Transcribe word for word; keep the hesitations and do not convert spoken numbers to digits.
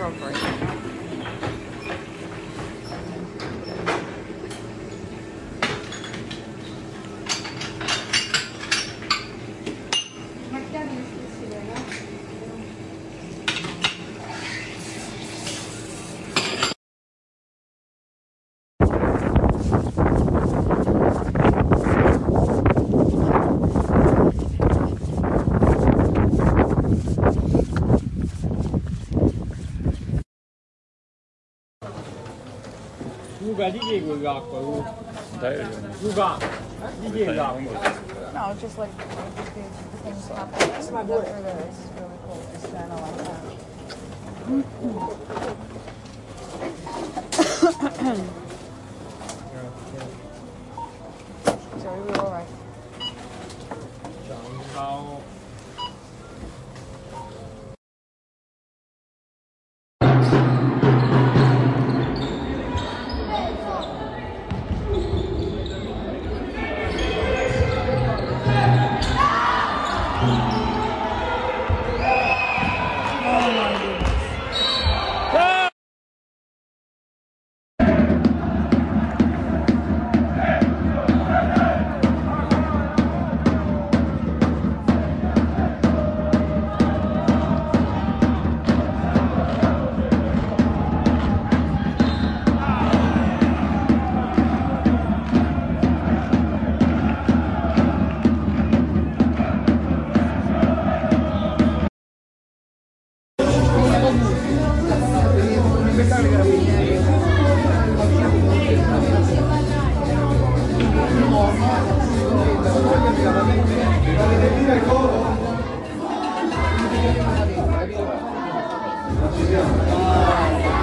strawberry. Luca, di chi è quell'acqua? Luca, di chi è l'acqua? No, just like the things happen. That's my boy. This is really cool. Just stand like that. So we were all right. Ciao. Ciao. Ci siamo.